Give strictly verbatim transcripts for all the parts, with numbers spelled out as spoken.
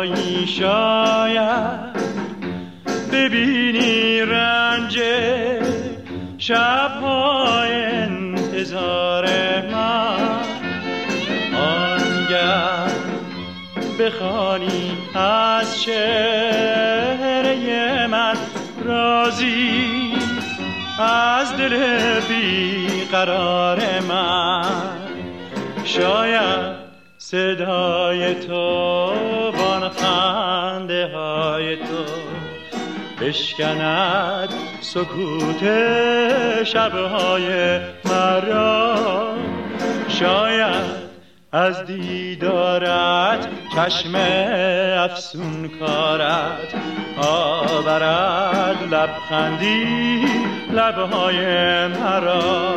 بیایی شاید ببینی رنج شب‌های انتظار من، آنگه بخوانی از چهره من رازی از دل بیقرار من. شاید صدای تو وان خنده های تو بشکند سکوت شبهای مرا. شاید از دیدارت چشم افسون کارت آورد لبخندی لبهای مرا.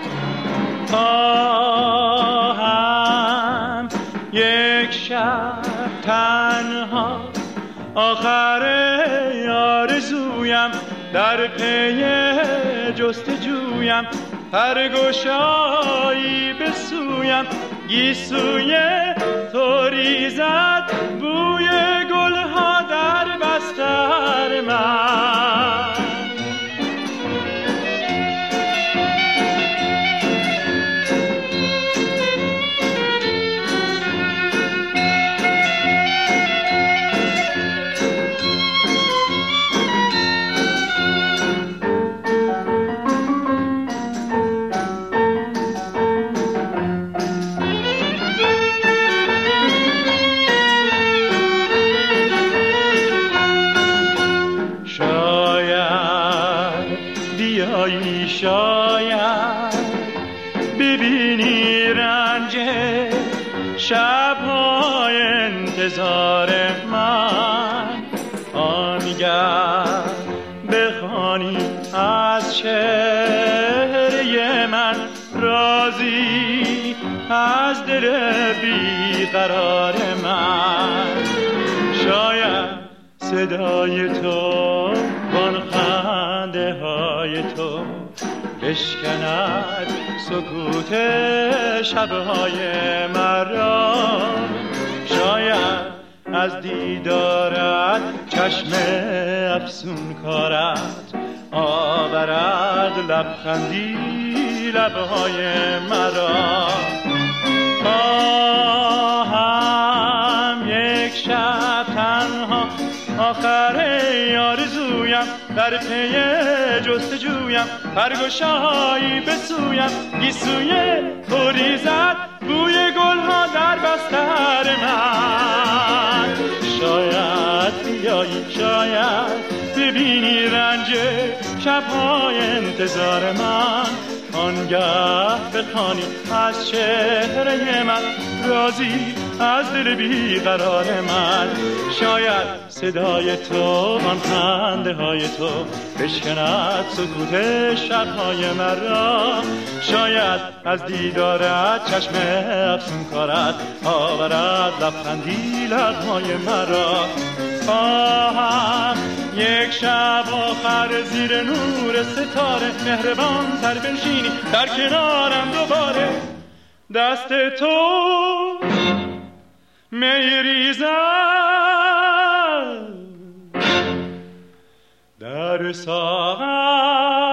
خواهم یک شب تنها آخر آرزویم در پی جستجویم، پرگشایی بسویم گیسوی تو ریزد بوی گلها در بستر من. شاید ببینی رنج شب‌های انتظار من، آنگه بخوانی از چهره من رازی از دل بیقرار من. شاید صدای تو وان خنده های تو بشکند سکوت شبهای مرا. شاید از دیدارت چشم افسون کارت آورد لبخندی لبهای مرا. خواهم یک شب تنها آخر آرزویم در پی جستجویم، پرگشایی بسویم گیسوی تو ریزد بوی گلها در بستر من. شاید بیایی شاید ببینی رنج شب‌های انتظار من، آنگه بخوانی از چهره من رازی از دل بیقرار من. شاید صدای تو آن خنده های تو بشکند سکوت شب‌های مرا. شاید از دیدارت چشم افسون کارت آورد لبخندی لب‌های مرا. خواهم یک شب آخر زیر نور ستاره مهربان تر بنشینی در کنارم دوباره، دست تو میریزد در ساغر